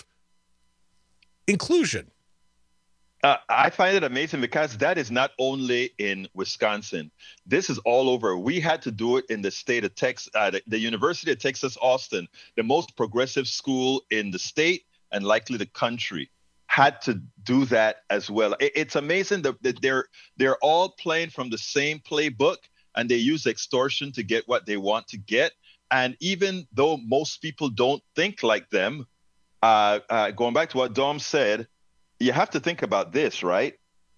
inclusion. I find it amazing because that is not only in Wisconsin. This is all over. We had to do it in the state of Texas, the University of Texas, Austin, the most progressive school in the state and likely the country, had to do that as well. It's amazing that they're all playing from the same playbook, and they use extortion to get what they want to get. And even though most people don't think like them, going back to what Dom said, you have to think about this, right?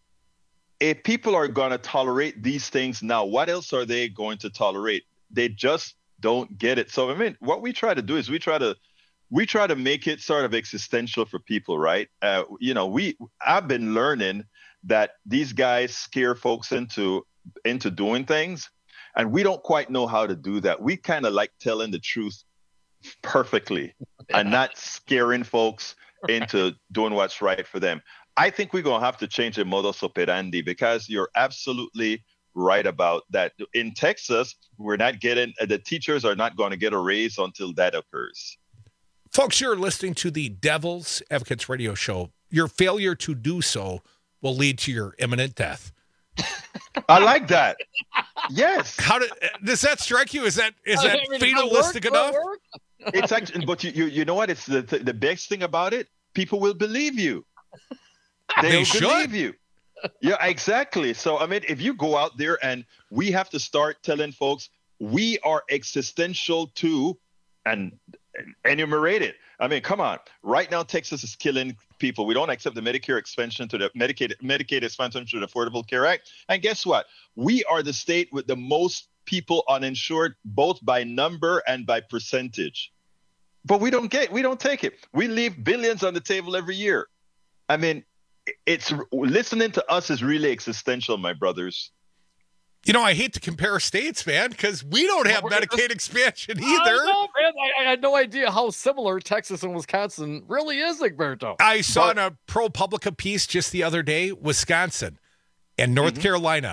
If people are going to tolerate these things now, what else are they going to tolerate? They just don't get it. So, I mean, what we try to do is we try to make it sort of existential for people, right? I've been learning that these guys scare folks into doing things, and we don't quite know how to do that. We kind of like telling the truth perfectly and not scaring folks into doing what's right for them. I think we're going to have to change the modus operandi, because you're absolutely right about that. In Texas, the teachers are not going to get a raise until that occurs. Folks, you're listening to the Devil's Advocates radio show. Your failure to do so will lead to your imminent death. I like that. Yes. Does that strike you? Is that fatalistic enough? It's actually, but you know what? It's the best thing about it. People will believe you. They should believe you. Yeah, exactly. So, I mean, if you go out there, and we have to start telling folks we are existential too, and enumerate it. I mean, come on. Right now, Texas is killing people. We don't accept the Medicare expansion to the Medicaid expansion to the Affordable Care Act. And guess what? We are the state with the most people uninsured, both by number and by percentage. But we don't take it. We leave billions on the table every year. I mean, it's listening to us is really existential, my brothers. I hate to compare states, man, because we don't have Medicaid expansion either. I know, man. I had no idea how similar Texas and Wisconsin really is, Egberto. I saw in a ProPublica piece just the other day, Wisconsin and North Carolina,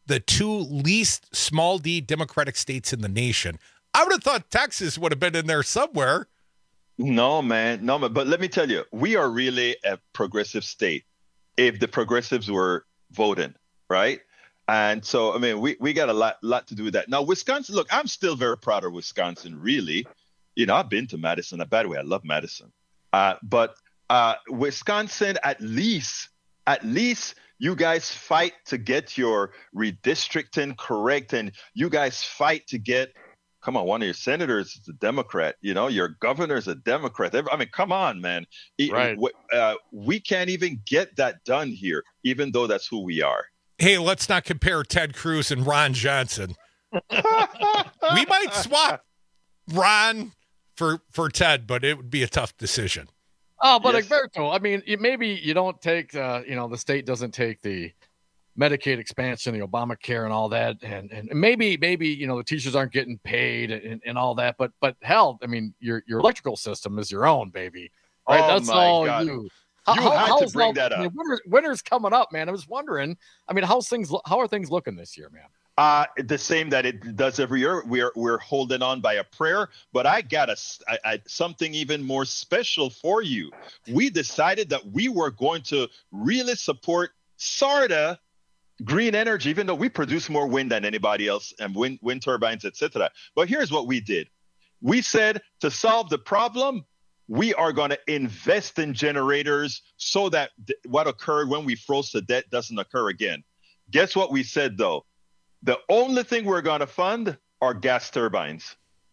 the two least small D Democratic states in the nation. I would have thought Texas would have been in there somewhere. No, man. But let me tell you, we are really a progressive state if the progressives were voting, right? And so, I mean, we got a lot to do with that. Now, Wisconsin, look, I'm still very proud of Wisconsin, really. You know, I've been to Madison. By the way, I love Madison. But Wisconsin, at least you guys fight to get your redistricting correct, and you guys fight to get, come on, one of your senators is a Democrat. You know, your governor's a Democrat. I mean, come on, man. Right. We can't even get that done here, even though that's who we are. Hey, let's not compare Ted Cruz and Ron Johnson. We might swap Ron for Ted, but it would be a tough decision. Oh, but yes. Egberto, I mean, maybe you don't take, the state doesn't take the Medicaid expansion, the Obamacare and all that. And maybe, the teachers aren't getting paid and all that. But hell, I mean, your electrical system is your own, baby. Right? Oh, that's my all God. you. You had to bring that up. Winter's coming up, man. I was wondering, I mean, how are things looking this year, man? The same that it does every year. We're holding on by a prayer, but I got something even more special for you. We decided that we were going to really support SARTA green energy, even though we produce more wind than anybody else and wind turbines, etc. But here's what we did. We said to solve the problem, we are going to invest in generators so that what occurred when we froze to death doesn't occur again. Guess what we said, though? The only thing we're going to fund are gas turbines.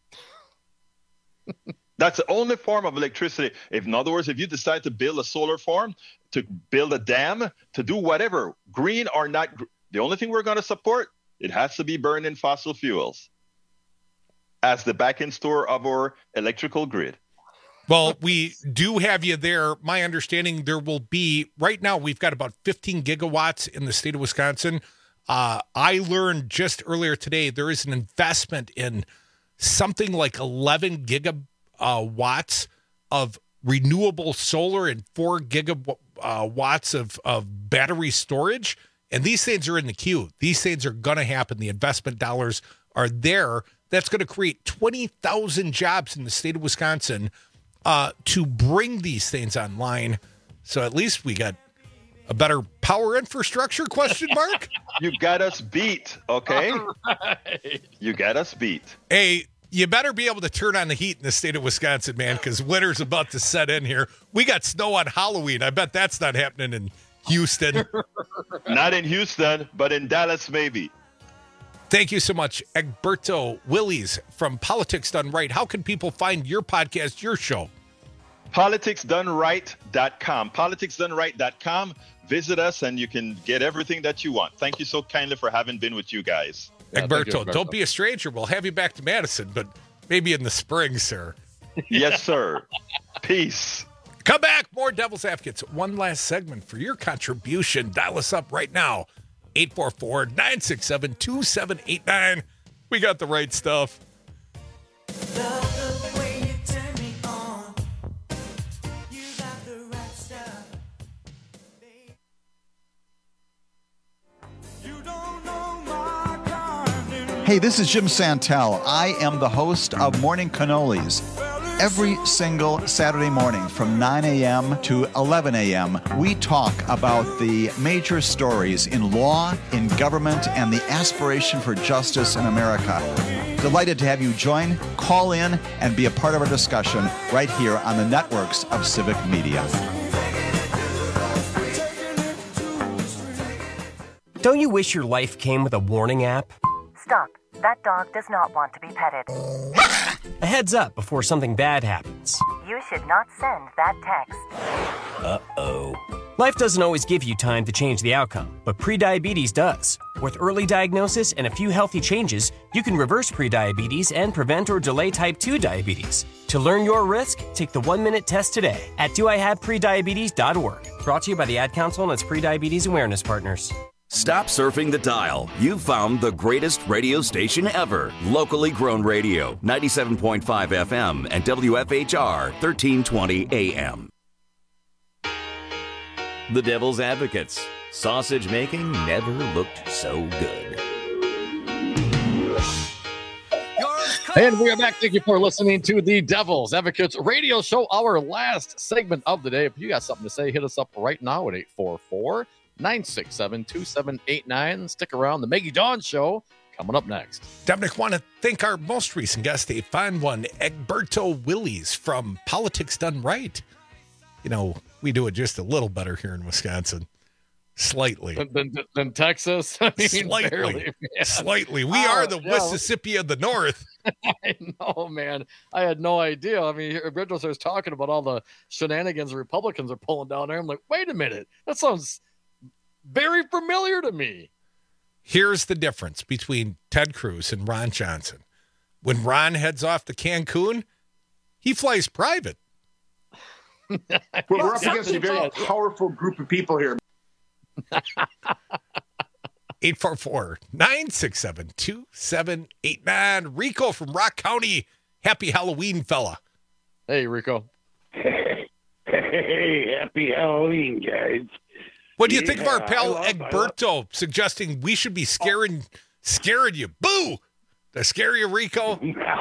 That's the only form of electricity. In other words, if you decide to build a solar farm, to build a dam, to do whatever, green or not, the only thing we're going to support, it has to be burning fossil fuels as the back-end store of our electrical grid. Well, we do have you there. My understanding, there will be, right now, we've got about 15 gigawatts in the state of Wisconsin. I learned just earlier today, there is an investment in something like 11 gigawatts of renewable solar and 4 gigawatts of battery storage. And these things are in the queue. These things are going to happen. The investment dollars are there. That's going to create 20,000 jobs in the state of Wisconsin to bring these things online. So at least we got a better power infrastructure, question mark? You got us beat, okay? Right. You got us beat. Hey, you better be able to turn on the heat in the state of Wisconsin, man, because winter's about to set in here. We got snow on Halloween. I bet that's not happening in Houston. Not in Houston, but in Dallas, maybe. Thank you so much, Egberto Willies from Politics Done Right. How can people find your podcast, your show? PoliticsDoneRight.com. PoliticsDoneRight.com. Visit us, and you can get everything that you want. Thank you so kindly for having been with you guys. Egberto, don't be a stranger. We'll have you back to Madison, but maybe in the spring, sir. Yes, sir. Peace. Come back. More Devil's Advocates. One last segment for your contribution. Dial us up right now. 844-967-2789. We got the right stuff. Hey, this is Jim Santel. I am the host of Morning Cannolis. Every single Saturday morning from 9 a.m. to 11 a.m., we talk about the major stories in law, in government, and the aspiration for justice in America. Delighted to have you join, call in, and be a part of our discussion right here on the networks of Civic Media. Don't you wish your life came with a warning app? Stop. That dog does not want to be petted. A heads up before something bad happens. You should not send that text. Uh-oh. Life doesn't always give you time to change the outcome, but prediabetes does. With early diagnosis and a few healthy changes, you can reverse prediabetes and prevent or delay type 2 diabetes. To learn your risk, take the 1-minute test today at doihaveprediabetes.org. Brought to you by the Ad Council and its prediabetes awareness partners. Stop surfing the dial. You've found the greatest radio station ever. Locally grown radio, 97.5 FM and WFHR 1320 AM. The Devil's Advocates. Sausage making never looked so good. And we are back. Thank you for listening to the Devil's Advocates radio show, our last segment of the day. If you got something to say, hit us up right now at 844-967-2789. Stick around. The Maggie Dawn Show coming up next. Dominic, want to thank our most recent guest, a fine one, Egberto Willies from Politics Done Right. You know, we do it just a little better here in Wisconsin. Slightly. Than Texas? I mean, slightly. Barely, slightly. We are the Mississippi of the North. I know, man. I had no idea. I mean, Egberto starts talking about all the shenanigans the Republicans are pulling down there. I'm like, wait a minute. That sounds very familiar to me. Here's the difference between Ted Cruz and Ron Johnson. When Ron heads off to Cancun, he flies private. We're up against a very powerful group of people here. 844-967-2789. Rico from Rock County. Happy Halloween, fella. Hey, Rico. Hey, happy Halloween, guys. What do you think of our pal Egberto suggesting we should be scaring you? Boo! To scare you, Rico?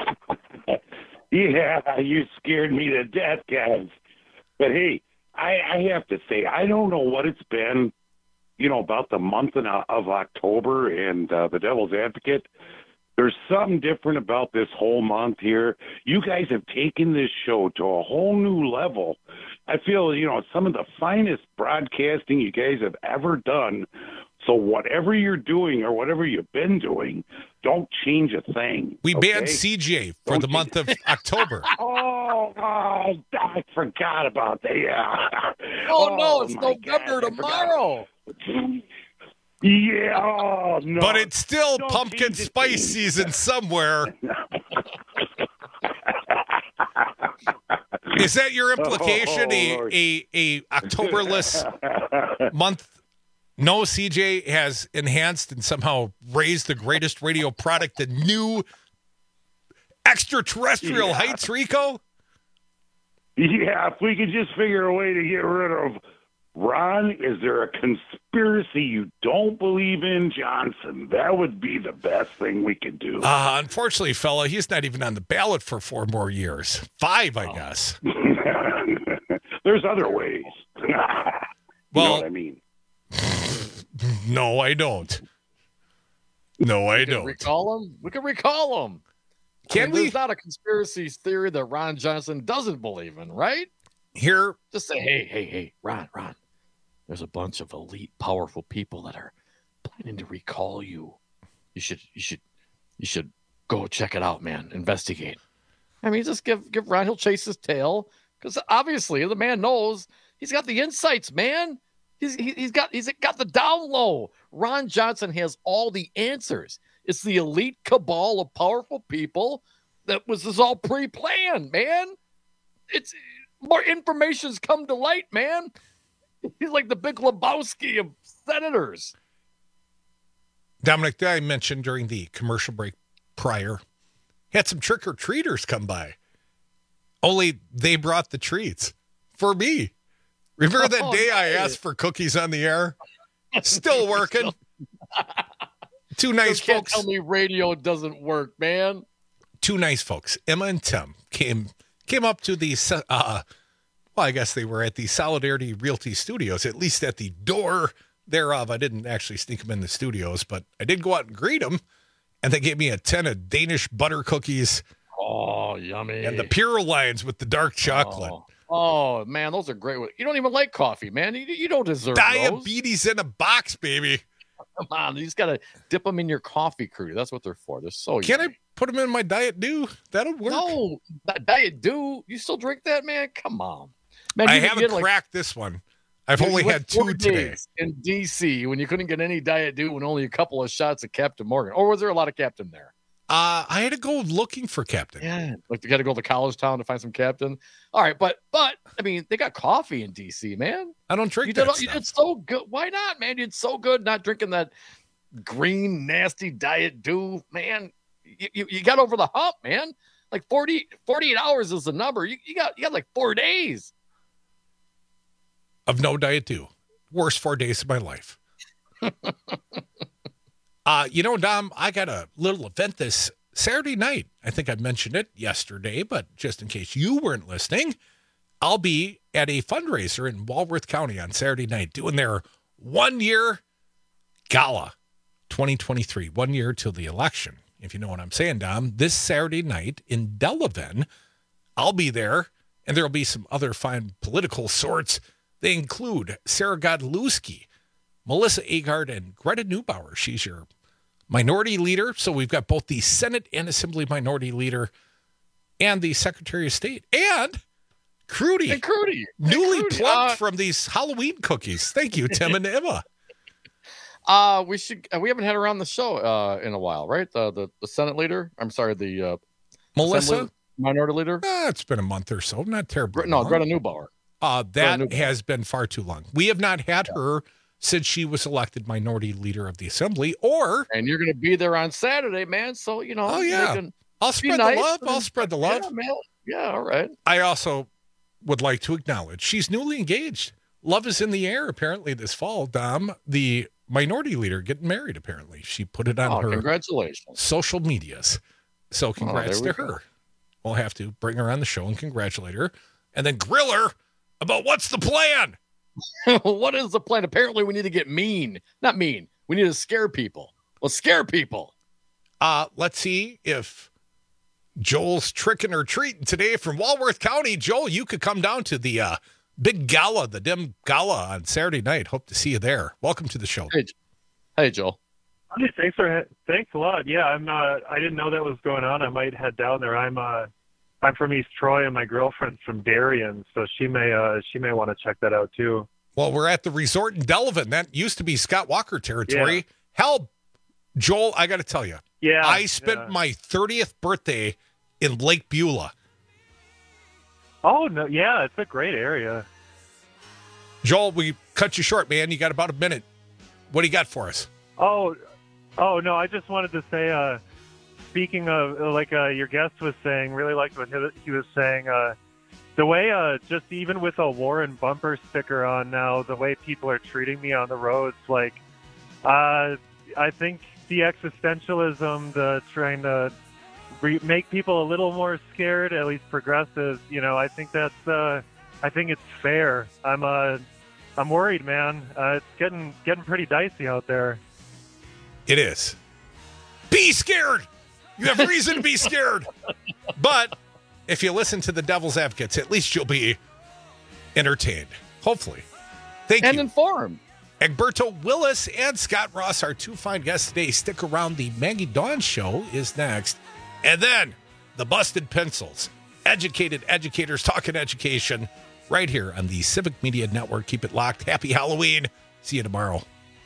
Yeah, you scared me to death, guys. But hey, I have to say, I don't know what it's been, about the month of October and the Devil's Advocate. There's something different about this whole month here. You guys have taken this show to a whole new level. I feel, some of the finest broadcasting you guys have ever done. So whatever you're doing or whatever you've been doing, don't change a thing. We banned CJ for the month of October. Oh, I forgot about that. Yeah. Oh no, it's November tomorrow. Yeah, oh, no. But it's still pumpkin spice season somewhere. Is that your implication? A Octoberless month? No, CJ has enhanced and somehow raised the greatest radio product to new extraterrestrial heights, Rico? Yeah, if we could just figure a way to get rid of Ron, is there a conspiracy you don't believe in, Johnson? That would be the best thing we could do. Unfortunately, fella, he's not even on the ballot for 4 more years. 5, I guess. There's other ways. Well, you know what I mean? No, I don't. No, I don't. Recall him? We can recall him. Can we? There's not a conspiracy theory that Ron Johnson doesn't believe in, right? Here. Just say, hey, Ron. There's a bunch of elite, powerful people that are planning to recall you. You should go check it out, man. Investigate. I mean, just give Ron. He'll chase his tail because obviously the man knows he's got the insights, man. He's got the down low. Ron Johnson has all the answers. It's the elite cabal of powerful people that was all pre-planned, man. It's more information's come to light, man. He's like the Big Lebowski of senators. Dominic, I mentioned during the commercial break prior, had some trick-or-treaters come by. Only they brought the treats for me. Remember that day I asked for cookies on the air? Still working. 2 nice folks. Tell me radio doesn't work, man. 2 nice folks, Emma and Tim, came up to the, I guess they were at the Solidarity Realty Studios, at least at the door thereof. I didn't actually sneak them in the studios, but I did go out and greet them, and they gave me a 10 of Danish butter cookies. Oh, yummy. And the Pure Lines with the dark chocolate. Oh, man, those are great. You don't even like coffee, man. You don't deserve diabetes those. In a box, baby. Come on, you just got to dip them in your coffee crew. That's what they're for. They're so Can yummy. I put them in my Diet Dew? That'll work. No, Diet Dew? You still drink that, man? Come on. Man, I haven't cracked this one. I've only had 2 today. In D.C. when you couldn't get any Diet Dew and only a couple of shots of Captain Morgan. Or was there a lot of Captain there? I had to go looking for Captain. Yeah, like you got to go to college town to find some Captain. All right, but I mean, they got coffee in D.C., man. I don't drink that. You did so good. Why not, man? You did so good not drinking that green, nasty Diet Dew, man. You got over the hump, man. Like 48 hours is the number. You got like 4 days of no Diet Dew. Worst 4 days of my life. Dom, I got a little event this Saturday night, I think I mentioned it yesterday, but just in case you weren't listening, I'll be at a fundraiser in Walworth County on Saturday night doing their 1-year gala 2023, 1 year till the election. If you know what I'm saying, Dom, this Saturday night in Delavan, I'll be there, and there'll be some other fine political sorts. They include Sarah Godlewski, Melissa Agard, and Greta Neubauer. She's your minority leader. So we've got both the Senate and Assembly minority leader and the Secretary of State. And Crudy. And Crudy. Newly plucked from these Halloween cookies. Thank you, Tim and Emma. We haven't had her on the show in a while, right? The Senate leader. I'm sorry, the Melissa Assembly minority leader. It's been a month or so, not terribly. No, long. Greta Neubauer. That has been far too long. We have not had her since she was elected minority leader of the Assembly. And you're going to be there on Saturday, man. So Oh yeah, I'll spread the love. I'll spread the love. Yeah, man. Yeah, all right. I also would like to acknowledge she's newly engaged. Love is in the air apparently this fall. Dom, the minority leader, getting married. Apparently, she put it on her congratulations social medias. So congrats to her. We'll have to bring her on the show and congratulate her, and then grill her about what's the plan. What is the plan? Apparently, we need to get mean. Not mean. We need to scare people. Well, scare people. Let's see if Joel's tricking or treating today from Walworth County. Joel, you could come down to the big gala, the Dim Gala on Saturday night. Hope to see you there. Welcome to the show. Hey Joel. Hey, thanks a lot. Yeah, I didn't know that was going on. I might head down there. I'm from East Troy, and my girlfriend's from Darien, so she may want to check that out too. Well, we're at the resort in Delavan. That used to be Scott Walker territory. Yeah. Hell, Joel, I got to tell you. Yeah, I spent my 30th birthday in Lake Beulah. Oh no, yeah, it's a great area. Joel, we cut you short, man. You got about a minute. What do you got for us? Oh no, I just wanted to say, speaking of, like your guest was saying, really liked what he was saying. The way, just even with a Warren bumper sticker on now, the way people are treating me on the roads, like, I think the existentialism, the trying to make people a little more scared, at least progressives, I think that's, I think it's fair. I'm worried, man. It's getting pretty dicey out there. It is. Be scared. You have reason to be scared. But if you listen to the Devil's Advocates, at least you'll be entertained. Hopefully. Thank you. And informed. Egberto Willis and Scott Ross, our two fine guests today. Stick around. The Maggie Dawn Show is next. And then the Busted Pencils. Educated educators talking education right here on the Civic Media Network. Keep it locked. Happy Halloween. See you tomorrow.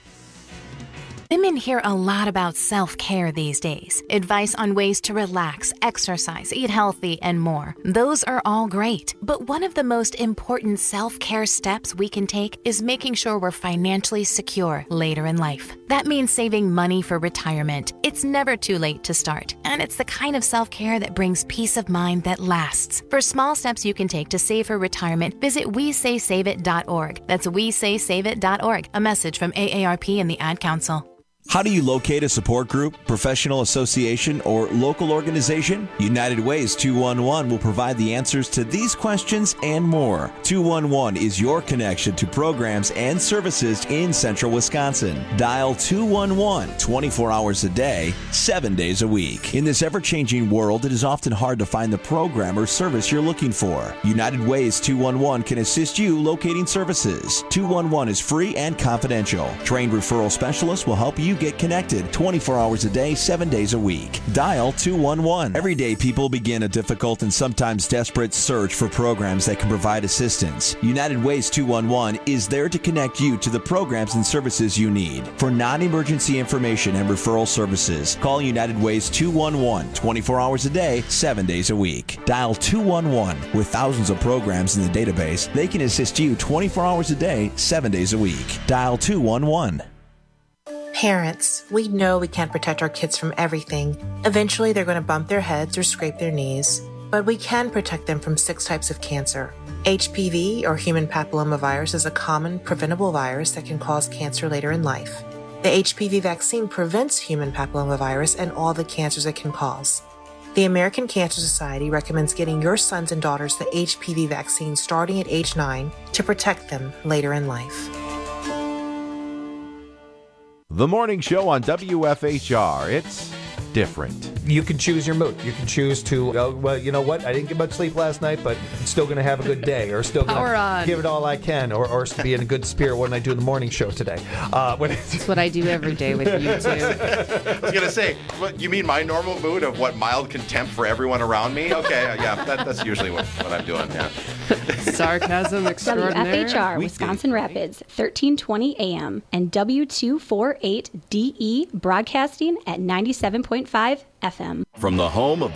Women hear a lot about self-care these days. Advice on ways to relax, exercise, eat healthy, and more. Those are all great. But one of the most important self-care steps we can take is making sure we're financially secure later in life. That means saving money for retirement. It's never too late to start. And it's the kind of self-care that brings peace of mind that lasts. For small steps you can take to save for retirement, visit WeSaySaveIt.org. That's WeSaySaveIt.org. A message from AARP and the Ad Council. How do you locate a support group, professional association, or local organization? United Ways 211 will provide the answers to these questions and more. 211 is your connection to programs and services in central Wisconsin. Dial 211 24 hours a day, 7 days a week. In this ever-changing world, it is often hard to find the program or service you're looking for. United Ways 211 can assist you locating services. 211 is free and confidential. Trained referral specialists will help you get connected 24 hours a day, 7 days a week. Dial 211. Every day, people begin a difficult and sometimes desperate search for programs that can provide assistance. United Ways 211 is there to connect you to the programs and services you need. For non-emergency information and referral services, call United Ways 211 24 hours a day, 7 days a week. Dial 211. With thousands of programs in the database, they can assist you 24 hours a day, 7 days a week. Dial 211. Parents, we know we can't protect our kids from everything. Eventually, they're going to bump their heads or scrape their knees. But we can protect them from 6 types of cancer. HPV, or human papillomavirus, is a common, preventable virus that can cause cancer later in life. The HPV vaccine prevents human papillomavirus and all the cancers it can cause. The American Cancer Society recommends getting your sons and daughters the HPV vaccine starting at age 9 to protect them later in life. The morning show on WFHR. It's different. You can choose your mood. You can choose to, well, you know what? I didn't get much sleep last night, but I'm still going to have a good day, or still going to give it all I can, or be in a good spirit when I do the morning show today. That's what I do every day with you two. I was going to say, you mean my normal mood of what, mild contempt for everyone around me? Okay, yeah, that's usually what I'm doing, yeah. Sarcasm extraordinaire. WFHR, Wisconsin Rapids, 1320 AM, and W248DE broadcasting at 97.5 FM. From the home of